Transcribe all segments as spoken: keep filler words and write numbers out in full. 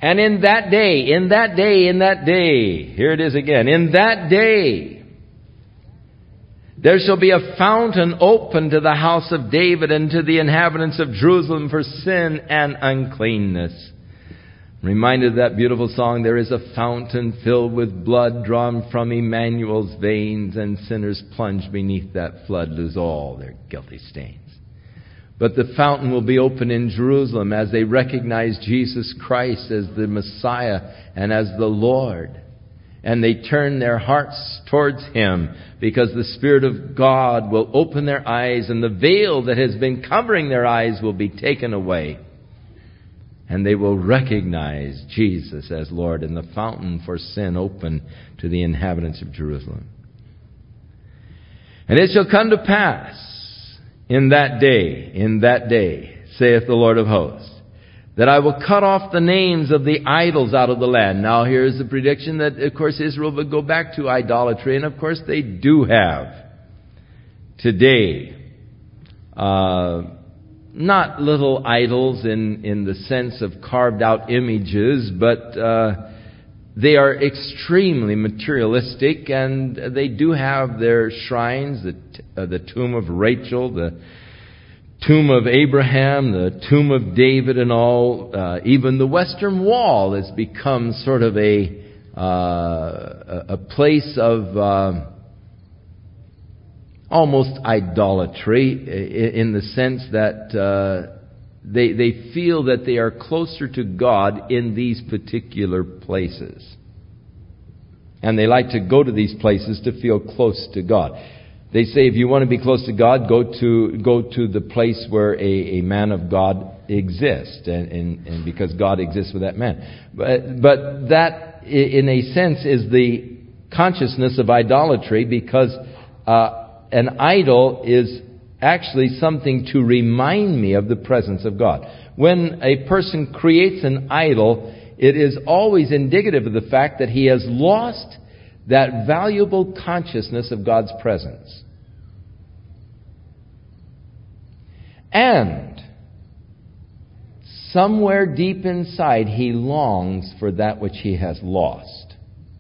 And in that day, in that day, in that day, here it is again, in that day, there shall be a fountain open to the house of David and to the inhabitants of Jerusalem for sin and uncleanness. Reminded of that beautiful song, there is a fountain filled with blood drawn from Emmanuel's veins, and sinners plunged beneath that flood lose all their guilty stains. But the fountain will be open in Jerusalem as they recognize Jesus Christ as the Messiah and as the Lord. And they turn their hearts towards Him, because the Spirit of God will open their eyes, and the veil that has been covering their eyes will be taken away. And they will recognize Jesus as Lord, and the fountain for sin open to the inhabitants of Jerusalem. And it shall come to pass in that day, in that day, saith the Lord of hosts, that I will cut off the names of the idols out of the land. Now here's the prediction that, of course, Israel would go back to idolatry. And, of course, they do have today. Uh, not little idols in, in the sense of carved out images, but uh, they are extremely materialistic. And they do have their shrines, the, uh, the tomb of Rachel, the tomb of Abraham, the tomb of David and all. Uh, even the Western Wall has become sort of a uh, a place of uh, almost idolatry, in the sense that uh, they they feel that they are closer to God in these particular places. And they like to go to these places to feel close to God. They say if you want to be close to God, go to go to the place where a, a man of God exists, and, and, and because God exists with that man. But, but that, in a sense, is the consciousness of idolatry, because uh, an idol is actually something to remind me of the presence of God. When a person creates an idol, it is always indicative of the fact that he has lost that valuable consciousness of God's presence. And somewhere deep inside, he longs for that which he has lost.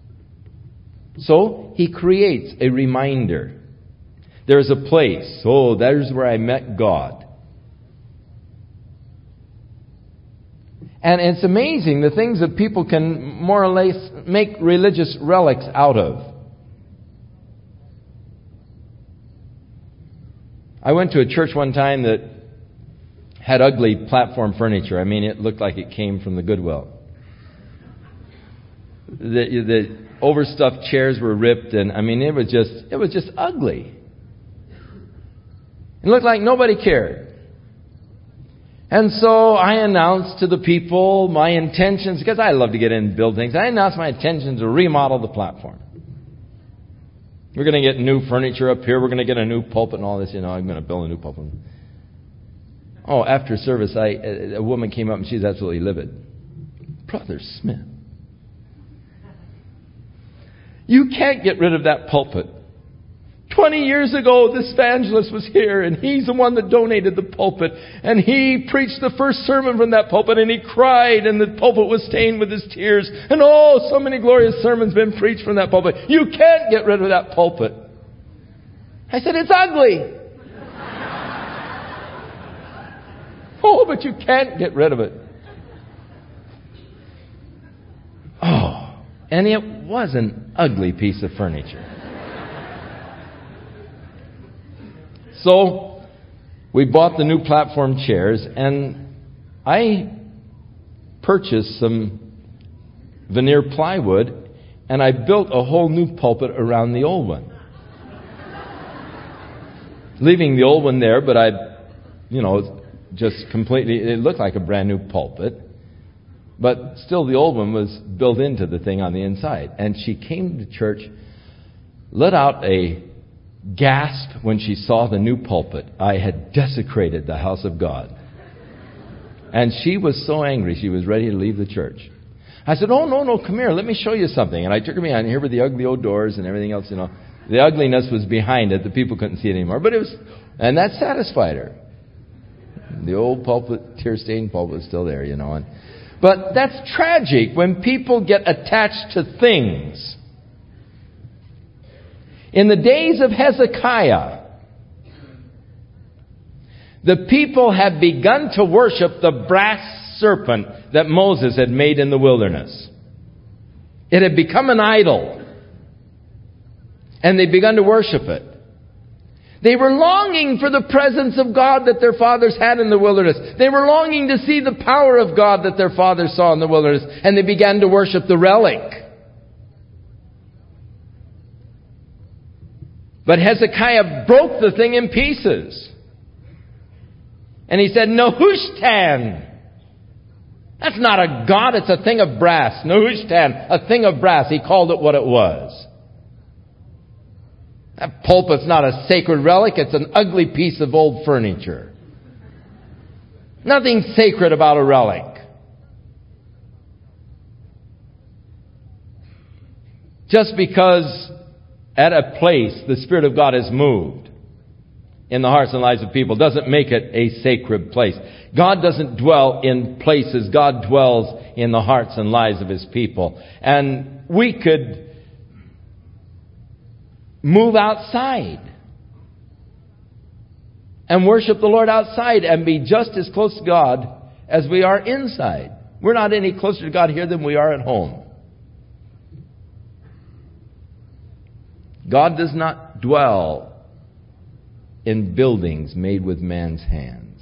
So he creates a reminder. There's a place. Oh, there's where I met God. And it's amazing the things that people can more or less make religious relics out of. I went to a church one time that had ugly platform furniture. I mean, it looked like it came from the Goodwill. The, the overstuffed chairs were ripped, and I mean, it was just it was just ugly. It looked like nobody cared. And so I announced to the people my intentions, because I love to get in and build things. I announced my intention to remodel the platform. We're going to get new furniture up here. We're going to get a new pulpit and all this. You know, I'm going to build a new pulpit. Oh, after service, I a woman came up and she's absolutely livid. Brother Smith, you can't get rid of that pulpit. Twenty years ago, this evangelist was here, and he's the one that donated the pulpit. And he preached the first sermon from that pulpit, and he cried, and the pulpit was stained with his tears. And oh, so many glorious sermons been preached from that pulpit. You can't get rid of that pulpit. I said, it's ugly. Oh, but you can't get rid of it. Oh, and it was an ugly piece of furniture. So, we bought the new platform chairs, and I purchased some veneer plywood, and I built a whole new pulpit around the old one. Leaving the old one there, but I, you know, just completely, it looked like a brand new pulpit, but still the old one was built into the thing on the inside. And she came to church, let out a gasp when she saw the new pulpit. I had desecrated the house of God. And she was so angry, she was ready to leave the church. I said, oh, no, no, come here, let me show you something. And I took her behind. Here were the ugly old doors and everything else, you know. The ugliness was behind it. The people couldn't see it anymore. But it was, and that satisfied her. The old pulpit, tear-stained pulpit was still there, you know. And, But that's tragic when people get attached to things. In the days of Hezekiah, the people had begun to worship the brass serpent that Moses had made in the wilderness. It had become an idol. And they'd begun to worship it. They were longing for the presence of God that their fathers had in the wilderness. They were longing to see the power of God that their fathers saw in the wilderness. And they began to worship the relic. But Hezekiah broke the thing in pieces. And he said, Nehushtan. That's not a god, it's a thing of brass. Nehushtan, a thing of brass. He called it what it was. That pulpit's not a sacred relic, it's an ugly piece of old furniture. Nothing sacred about a relic. Just because at a place the Spirit of God has moved in the hearts and lives of people doesn't make it a sacred place. God doesn't dwell in places. God dwells in the hearts and lives of His people. And we could move outside and worship the Lord outside and be just as close to God as we are inside. We're not any closer to God here than we are at home. God does not dwell in buildings made with man's hands.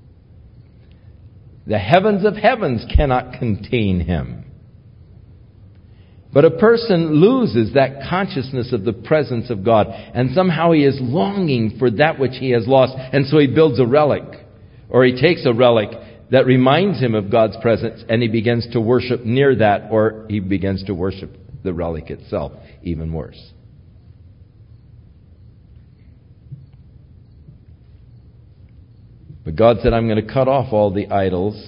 The heavens of heavens cannot contain Him. But a person loses that consciousness of the presence of God, and somehow he is longing for that which he has lost, and so he builds a relic, or he takes a relic that reminds him of God's presence, and he begins to worship near that, or he begins to worship the relic itself, even worse. But God said, I'm going to cut off all the idols,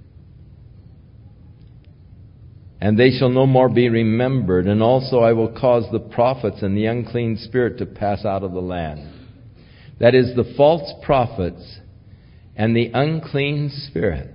and they shall no more be remembered. And also I will cause the prophets and the unclean spirit to pass out of the land. That is, the false prophets and the unclean spirit.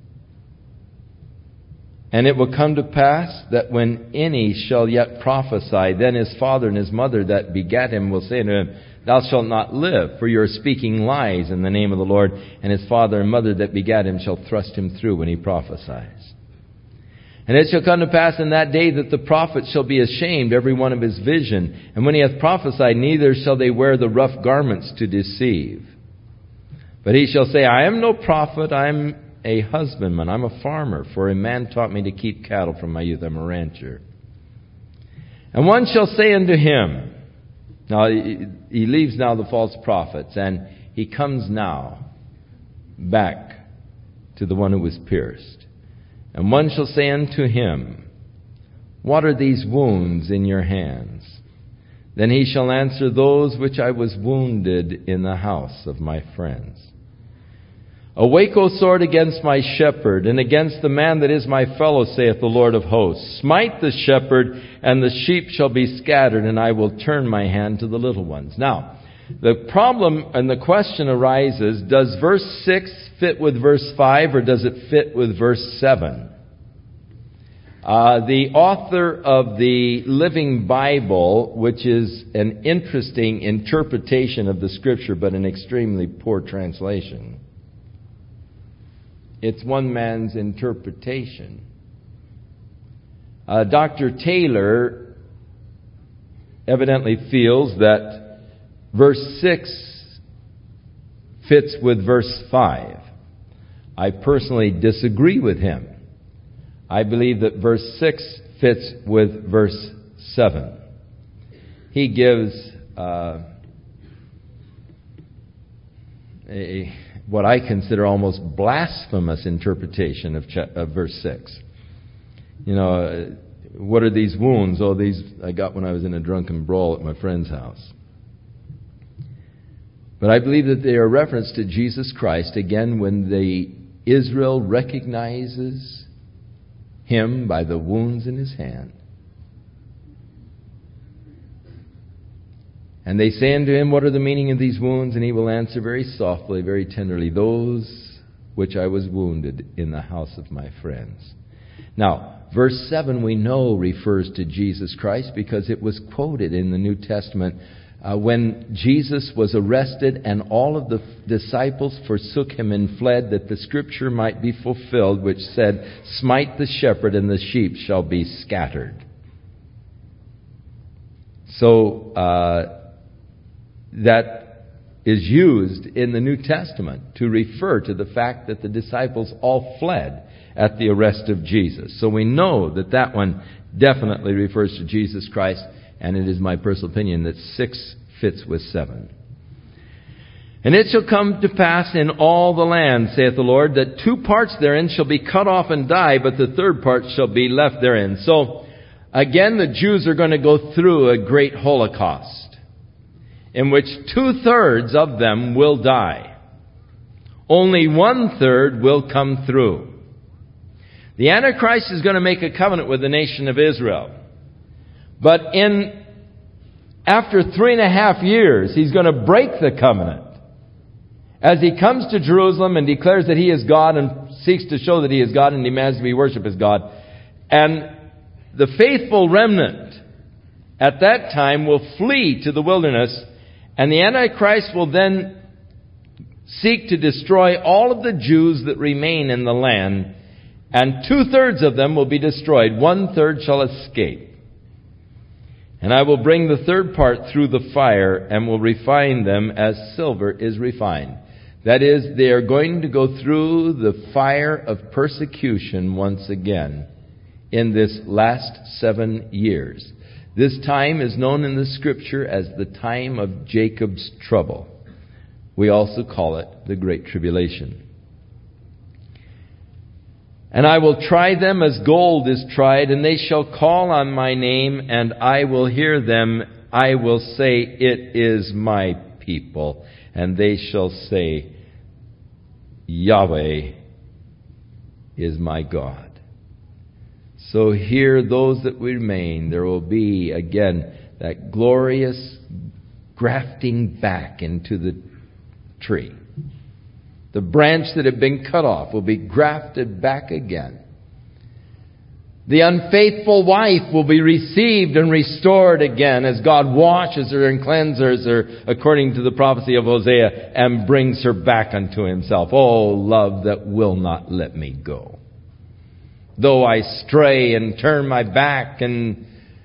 And it will come to pass that when any shall yet prophesy, then his father and his mother that begat him will say to him, Thou shalt not live, for you are speaking lies in the name of the Lord. And his father and mother that begat him shall thrust him through when he prophesies. And it shall come to pass in that day that the prophet shall be ashamed, every one of his vision. And when he hath prophesied, neither shall they wear the rough garments to deceive. But he shall say, I am no prophet, I am a husbandman, I'm a farmer, for a man taught me to keep cattle from my youth, I'm a rancher. And one shall say unto him, now he leaves now the false prophets, and he comes now back to the one who was pierced. And one shall say unto him, What are these wounds in your hands? Then he shall answer, Those which I was wounded in the house of my friends. Awake, O sword, against my shepherd, and against the man that is my fellow, saith the Lord of hosts. Smite the shepherd, and the sheep shall be scattered, and I will turn my hand to the little ones. Now, the problem and the question arises, does verse six fit with verse five, or does it fit with verse seven? Uh, the author of the Living Bible, which is an interesting interpretation of the Scripture, but an extremely poor translation. It's one man's interpretation. Uh, Doctor Taylor evidently feels that verse six fits with verse five. I personally disagree with him. I believe that verse six fits with verse seven. He gives uh, a, what I consider almost blasphemous interpretation of, ch- of verse six. You know, uh, what are these wounds? Oh, these I got when I was in a drunken brawl at my friend's house. But I believe that they are a reference to Jesus Christ, again, when the Israel recognizes Him by the wounds in His hand. And they say unto Him, What are the meaning of these wounds? And He will answer very softly, very tenderly, Those which I was wounded in the house of my friends. Now, verse seven we know refers to Jesus Christ because it was quoted in the New Testament uh, when Jesus was arrested and all of the disciples forsook him and fled, that the scripture might be fulfilled, which said, "Smite the shepherd and the sheep shall be scattered." So uh, that is used in the New Testament to refer to the fact that the disciples all fled at the arrest of Jesus. So we know that that one definitely refers to Jesus Christ, and it is my personal opinion that six fits with seven. "And it shall come to pass in all the land, saith the Lord, that two parts therein shall be cut off and die, but the third part shall be left therein." So, again, the Jews are going to go through a great Holocaust, in which two-thirds of them will die. Only one-third will come through. The Antichrist is going to make a covenant with the nation of Israel. But in after three and a half years, he's going to break the covenant as he comes to Jerusalem and declares that he is God and seeks to show that he is God and demands to be worshipped as God. And the faithful remnant at that time will flee to the wilderness, and the Antichrist will then seek to destroy all of the Jews that remain in the land, and two-thirds of them will be destroyed. One-third shall escape. "And I will bring the third part through the fire, and will refine them as silver is refined." That is, they are going to go through the fire of persecution once again in this last seven years. This time is known in the Scripture as the time of Jacob's trouble. We also call it the Great Tribulation. "And I will try them as gold is tried, and they shall call on my name, and I will hear them. I will say, it is my people. And they shall say, Yahweh is my God." So here, those that remain, there will be, again, that glorious grafting back into the tree. The branch that had been cut off will be grafted back again. The unfaithful wife will be received and restored again as God washes her and cleanses her, according to the prophecy of Hosea, and brings her back unto himself. "Oh, love that will not let me go. Though I stray and turn my back and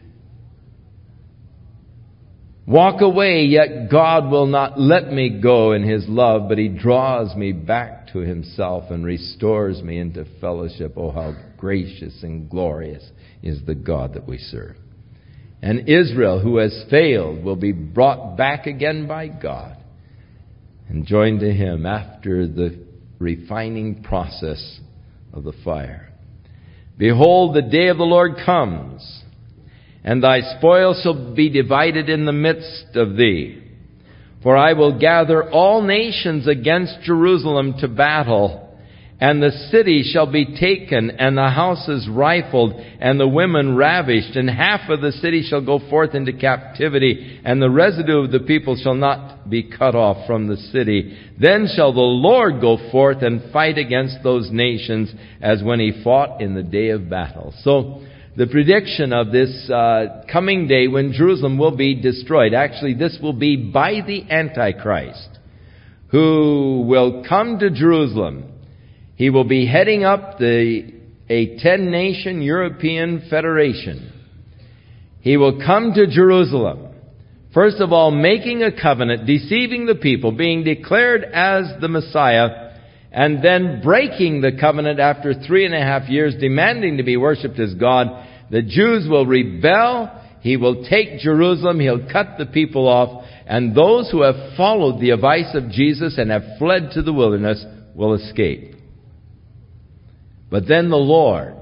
walk away, yet God will not let me go in His love, but He draws me back to Himself and restores me into fellowship." Oh, how gracious and glorious is the God that we serve. And Israel, who has failed, will be brought back again by God and joined to Him after the refining process of the fire. "Behold, the day of the Lord comes, and thy spoil shall be divided in the midst of thee. For I will gather all nations against Jerusalem to battle, and the city shall be taken, and the houses rifled, and the women ravished, and half of the city shall go forth into captivity, and the residue of the people shall not be cut off from the city. Then shall the Lord go forth and fight against those nations, as when He fought in the day of battle." So, the prediction of this uh, coming day when Jerusalem will be destroyed. Actually, this will be by the Antichrist, who will come to Jerusalem. He will be heading up the a ten-nation European federation. He will come to Jerusalem, first of all making a covenant, deceiving the people, being declared as the Messiah, and then breaking the covenant after three and a half years, demanding to be worshipped as God. The Jews will rebel. He will take Jerusalem. He'll cut the people off. And those who have followed the advice of Jesus and have fled to the wilderness will escape. But then the Lord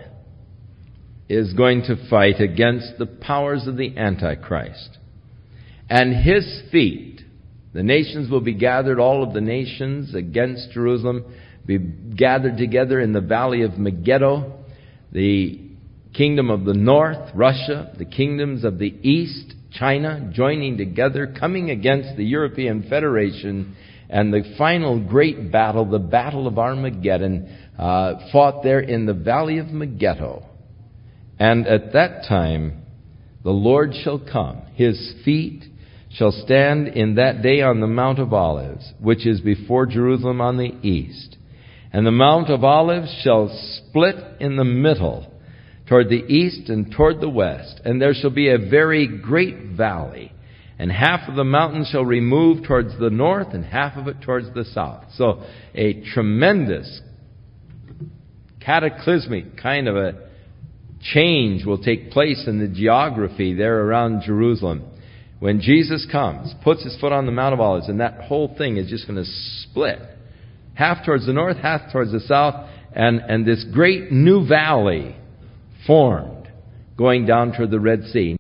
is going to fight against the powers of the Antichrist. And His feet, the nations will be gathered, all of the nations against Jerusalem, be gathered together in the valley of Megiddo. The kingdom of the north, Russia, the kingdoms of the east, China, joining together, coming against the European Federation, and the final great battle, the Battle of Armageddon, uh, fought there in the valley of Megiddo. And at that time, the Lord shall come. His feet shall stand in that day on the Mount of Olives, which is before Jerusalem on the east. And the Mount of Olives shall split in the middle, toward the east and toward the west. And there shall be a very great valley. And half of the mountain shall remove towards the north, and half of it towards the south. So a tremendous, cataclysmic kind of a change will take place in the geography there around Jerusalem. When Jesus comes, puts his foot on the Mount of Olives, and that whole thing is just going to split. Half towards the north, half towards the south, and, and this great new valley formed, going down toward the Red Sea.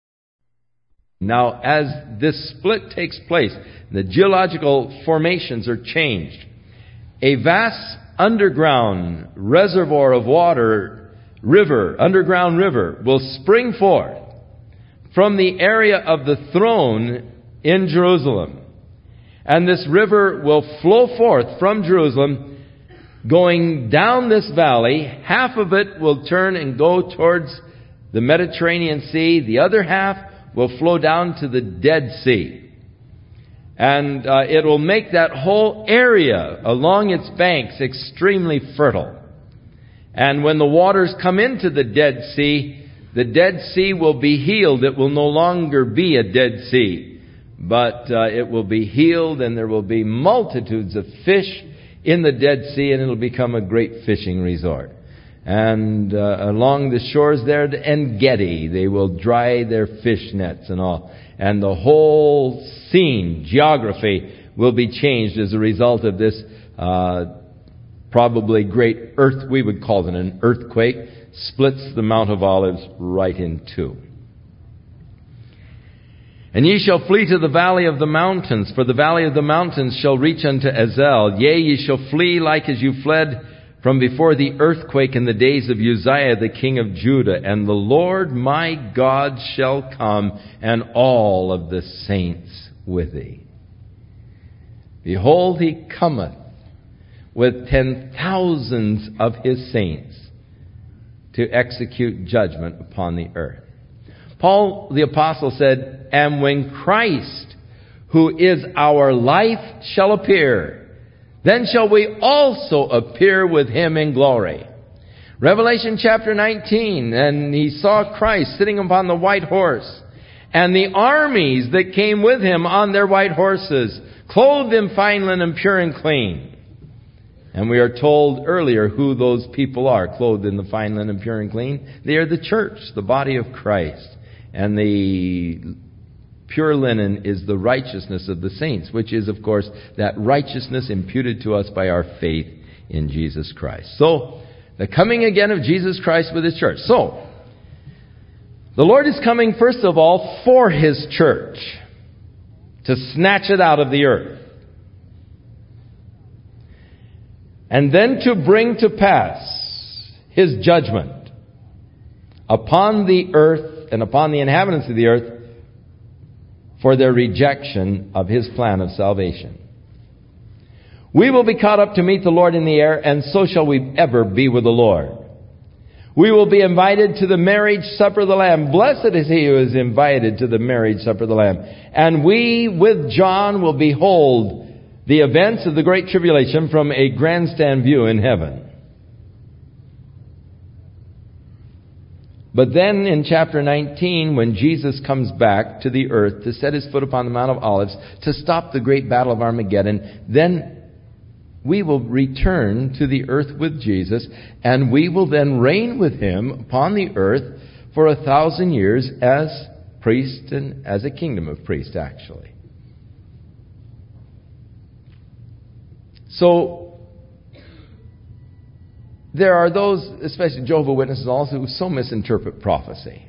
Now, as this split takes place, the geological formations are changed. A vast underground reservoir of water, river, underground river, will spring forth from the area of the throne in Jerusalem. And this river will flow forth from Jerusalem, going down this valley. Half of it will turn and go towards the Mediterranean Sea. The other half will flow down to the Dead Sea. And uh, it will make that whole area along its banks extremely fertile. And when the waters come into the Dead Sea, the Dead Sea will be healed. It will no longer be a Dead Sea, but uh, it will be healed, and there will be multitudes of fish in the Dead Sea, and it'll become a great fishing resort. And uh, along the shores there to En-Gedi, they will dry their fish nets and all. And the whole scene, geography, will be changed as a result of this uh, probably great earth, we would call it an earthquake, splits the Mount of Olives right in two. And ye shall flee to the valley of the mountains, for the valley of the mountains shall reach unto Ezel. Yea, ye shall flee like as you fled from before the earthquake in the days of Uzziah the king of Judah. And the Lord my God shall come, and all of the saints with thee. Behold, he cometh with ten thousands of his saints to execute judgment upon the earth. Paul the apostle said, and when Christ, who is our life, shall appear, then shall we also appear with him in glory. Revelation chapter nineteen, and he saw Christ sitting upon the white horse, and the armies that came with him on their white horses, clothed in fine linen, pure and clean. And we are told earlier who those people are, clothed in the fine linen, pure and clean. They are the church, the body of Christ. And the pure linen is the righteousness of the saints, which is, of course, that righteousness imputed to us by our faith in Jesus Christ. So, the coming again of Jesus Christ with his church. So, the Lord is coming, first of all, for his church, to snatch it out of the earth. And then to bring to pass his judgment upon the earth and upon the inhabitants of the earth for their rejection of his plan of salvation. We will be caught up to meet the Lord in the air, and so shall we ever be with the Lord. We will be invited to the marriage supper of the Lamb. Blessed is he who is invited to the marriage supper of the Lamb. And we, with John, will behold the events of the Great Tribulation from a grandstand view in heaven. But then in chapter nineteen, when Jesus comes back to the earth to set his foot upon the Mount of Olives, to stop the great battle of Armageddon, then we will return to the earth with Jesus, and we will then reign with him upon the earth for a thousand years as priest and as a kingdom of priests, actually. So, there are those, especially Jehovah's Witnesses also, who so misinterpret prophecy.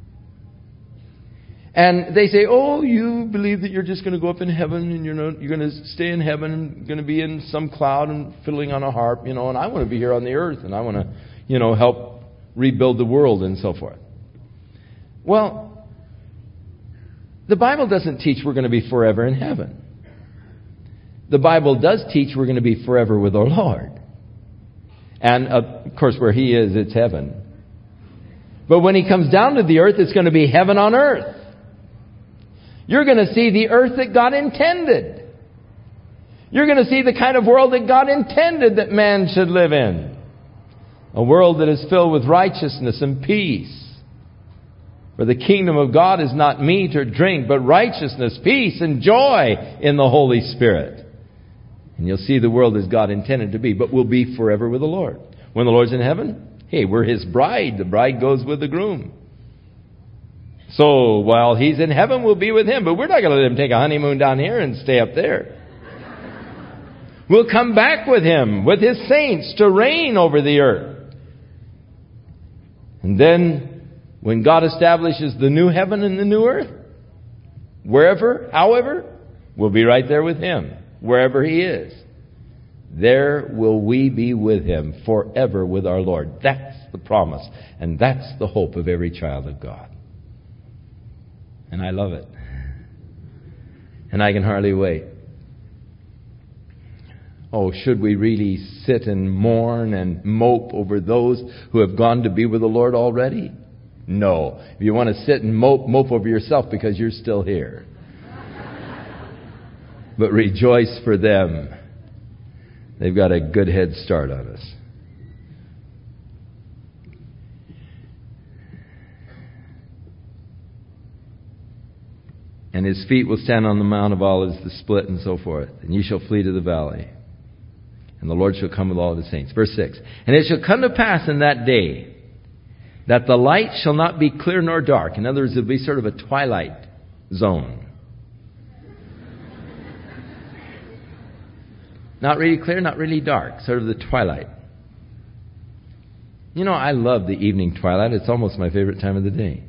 And they say, oh, you believe that you're just going to go up in heaven and you're, not, you're going to stay in heaven and going to be in some cloud and fiddling on a harp, you know, and I want to be here on the earth and I want to, you know, help rebuild the world and so forth. Well, the Bible doesn't teach we're going to be forever in heaven. The Bible does teach we're going to be forever with our Lord. And of course, where He is, it's heaven. But when He comes down to the earth, it's going to be heaven on earth. You're going to see the earth that God intended. You're going to see the kind of world that God intended that man should live in. A world that is filled with righteousness and peace. For the kingdom of God is not meat or drink, but righteousness, peace, and joy in the Holy Spirit. And you'll see the world as God intended to be, but we'll be forever with the Lord. When the Lord's in heaven, hey, we're His bride. The bride goes with the groom. So while He's in heaven, we'll be with Him. But we're not going to let Him take a honeymoon down here and stay up there. We'll come back with Him, with His saints, to reign over the earth. And then, when God establishes the new heaven and the new earth, wherever, however, we'll be right there with Him, wherever He is. There will we be with Him forever with our Lord. That's the promise. And that's the hope of every child of God. And I love it. And I can hardly wait. Oh, should we really sit and mourn and mope over those who have gone to be with the Lord already? No. If you want to sit and mope, mope over yourself because you're still here. But rejoice for them. They've got a good head start on us. And His feet will stand on the Mount of Olives, the split, and so forth. And you shall flee to the valley. And the Lord shall come with all His saints. Verse six. And it shall come to pass in that day that the light shall not be clear nor dark. In other words, it will be sort of a twilight zone. Not really clear, not really dark. Sort of the twilight. You know, I love the evening twilight. It's almost my favorite time of the day.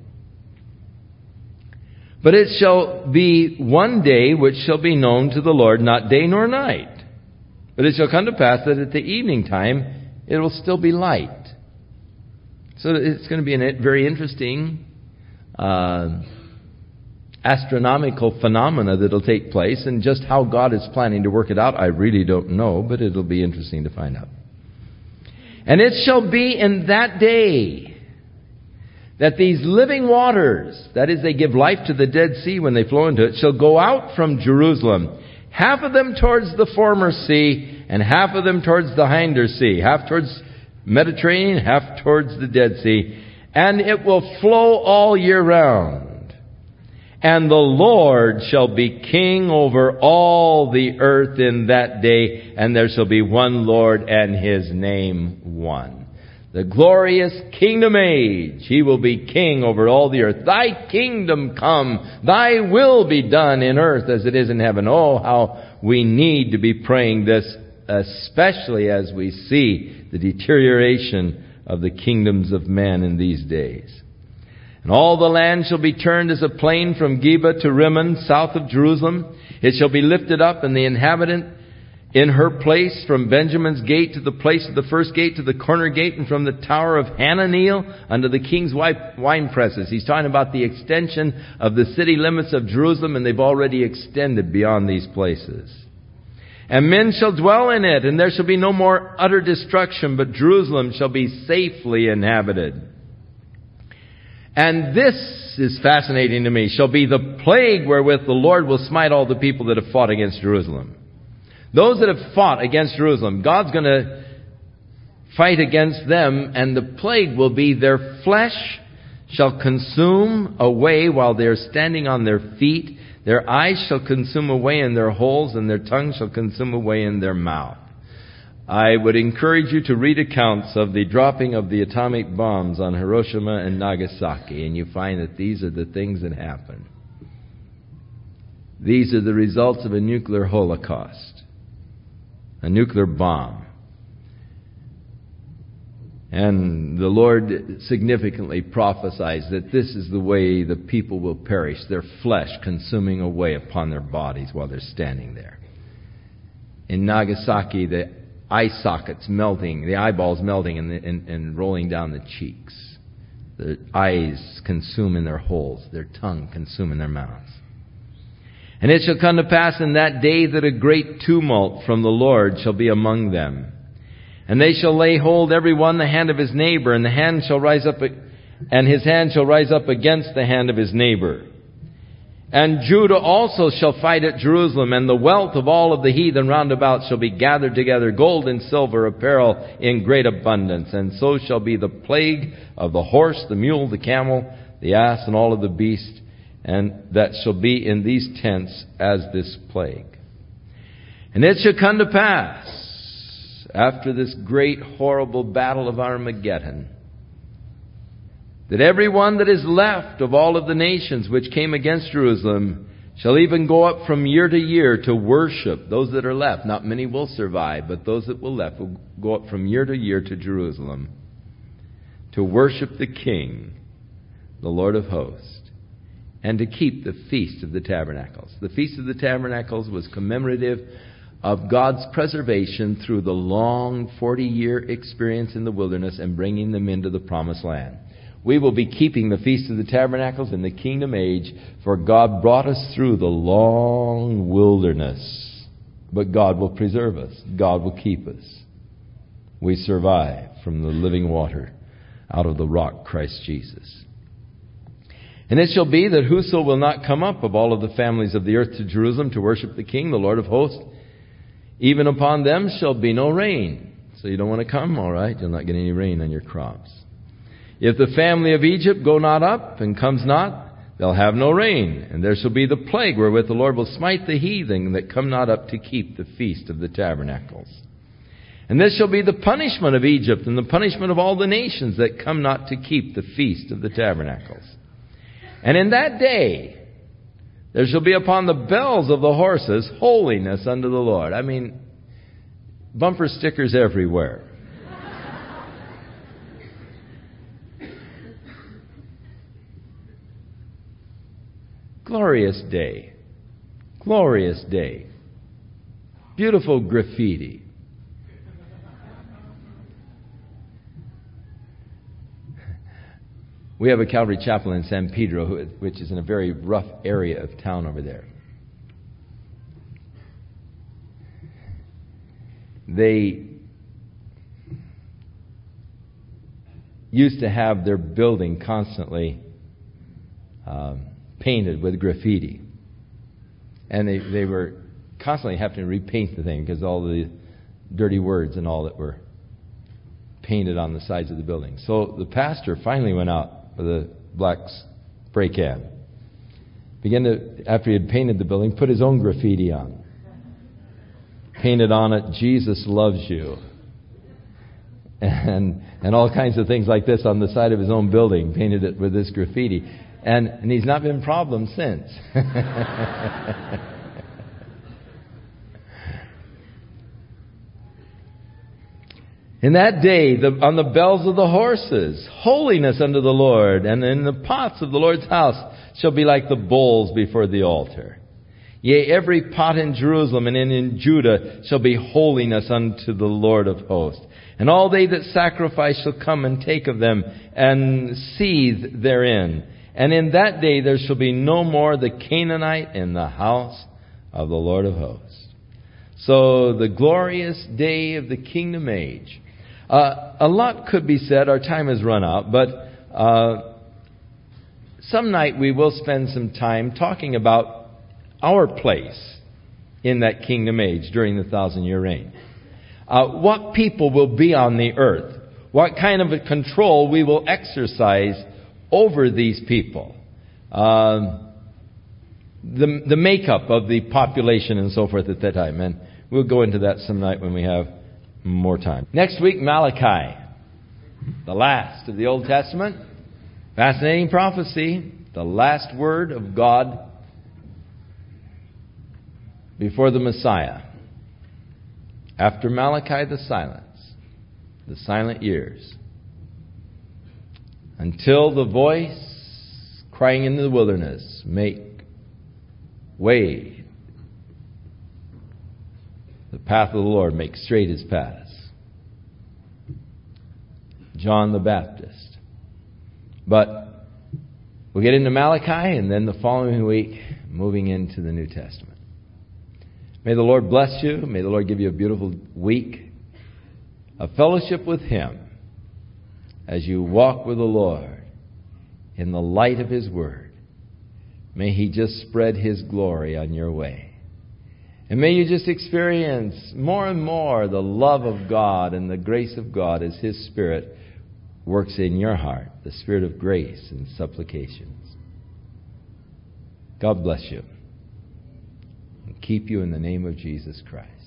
But it shall be one day which shall be known to the Lord, not day nor night. But it shall come to pass that at the evening time it will still be light. So it's going to be a very interesting uh, astronomical phenomena that will take place. And just how God is planning to work it out, I really don't know. But it'll be interesting to find out. And it shall be in that day that these living waters, that is, they give life to the Dead Sea when they flow into it, shall go out from Jerusalem. Half of them towards the former sea, and half of them towards the hinder sea. Half towards Mediterranean, half towards the Dead Sea. And it will flow all year round. And the Lord shall be king over all the earth in that day, and there shall be one Lord, and His name one. The glorious kingdom age. He will be king over all the earth. Thy kingdom come. Thy will be done in earth as it is in heaven. Oh, how we need to be praying this, especially as we see the deterioration of the kingdoms of men in these days. And all the land shall be turned as a plain from Geba to Rimmon, south of Jerusalem. It shall be lifted up, and the inhabitant in her place, from Benjamin's gate to the place of the first gate to the corner gate, and from the tower of Hananeel unto the king's wine presses. He's talking about the extension of the city limits of Jerusalem, and they've already extended beyond these places. And men shall dwell in it, and there shall be no more utter destruction, but Jerusalem shall be safely inhabited. And this is fascinating to me, shall be the plague wherewith the Lord will smite all the people that have fought against Jerusalem. Those that have fought against Jerusalem, God's going to fight against them, and the plague will be their flesh shall consume away while they are standing on their feet. Their eyes shall consume away in their holes, and their tongue shall consume away in their mouth. I would encourage you to read accounts of the dropping of the atomic bombs on Hiroshima and Nagasaki, and you find that these are the things that happened. These are the results of a nuclear holocaust. A nuclear bomb. And the Lord significantly prophesies that this is the way the people will perish, their flesh consuming away upon their bodies while they're standing there. In Nagasaki, the eye sockets melting, the eyeballs melting and, the, and, and rolling down the cheeks. The eyes consume in their holes, their tongue consume in their mouths. And it shall come to pass in that day that a great tumult from the Lord shall be among them. And they shall lay hold every one the hand of his neighbor, and the hand shall rise up, and his hand shall rise up against the hand of his neighbor. And Judah also shall fight at Jerusalem, and the wealth of all of the heathen round about shall be gathered together, gold and silver, apparel in great abundance. And so shall be the plague of the horse, the mule, the camel, the ass, and all of the beast, and that shall be in these tents as this plague. And it shall come to pass, after this great horrible battle of Armageddon, that every one that is left of all of the nations which came against Jerusalem shall even go up from year to year to worship. Those that are left, not many will survive, but those that will left will go up from year to year to Jerusalem to worship the King, the Lord of hosts, and to keep the Feast of the Tabernacles. The Feast of the Tabernacles was commemorative of God's preservation through the long forty-year experience in the wilderness and bringing them into the Promised Land. We will be keeping the Feast of the Tabernacles in the Kingdom Age, for God brought us through the long wilderness. But God will preserve us. God will keep us. We survive from the living water out of the rock, Christ Jesus. And it shall be that whoso will not come up of all of the families of the earth to Jerusalem to worship the King, the Lord of hosts, even upon them shall be no rain. So you don't want to come? All right, you'll not get any rain on your crops. If the family of Egypt go not up and comes not, they'll have no rain. And there shall be the plague wherewith the Lord will smite the heathen that come not up to keep the Feast of the Tabernacles. And this shall be the punishment of Egypt and the punishment of all the nations that come not to keep the Feast of the Tabernacles. And in that day there shall be upon the bells of the horses holiness unto the Lord. I mean, bumper stickers everywhere. Glorious day. Glorious day. Beautiful graffiti. We have a Calvary Chapel in San Pedro, which is in a very rough area of town over there. They used to have their building constantly um, painted with graffiti. And they, they were constantly having to repaint the thing because all the dirty words and all that were painted on the sides of the building. So the pastor finally went out with a black spray can. Began to, after he had painted the building, put his own graffiti on. Painted on it, Jesus loves you. And and all kinds of things like this on the side of his own building. Painted it with this graffiti. And, and he's not been a problem since. In that day, the, on the bells of the horses, holiness unto the Lord, and in the pots of the Lord's house shall be like the bowls before the altar. Yea, every pot in Jerusalem and in, in Judah shall be holiness unto the Lord of hosts. And all they that sacrifice shall come and take of them and seethe therein. And in that day there shall be no more the Canaanite in the house of the Lord of hosts. So the glorious day of the kingdom age. Uh, a lot could be said. Our time has run out. But uh, some night we will spend some time talking about our place in that kingdom age during the thousand-year reign. Uh, what people will be on the earth. What kind of a control we will exercise over these people. Uh, the, the makeup of the population and so forth at that time. And we'll go into that some night when we have more time. Next week, Malachi, the last of the Old Testament. Fascinating prophecy. The last word of God before the Messiah. After Malachi, the silence. The silent years. Until the voice crying in the wilderness, make way. The path of the Lord, make straight his paths. John the Baptist. But we'll get into Malachi and then the following week, moving into the New Testament. May the Lord bless you. May the Lord give you a beautiful week. a fellowship with Him as you walk with the Lord in the light of His Word. May He just spread His glory on your way. And may you just experience more and more the love of God and the grace of God as His Spirit works in your heart, the Spirit of grace and supplications. God bless you and keep you in the name of Jesus Christ.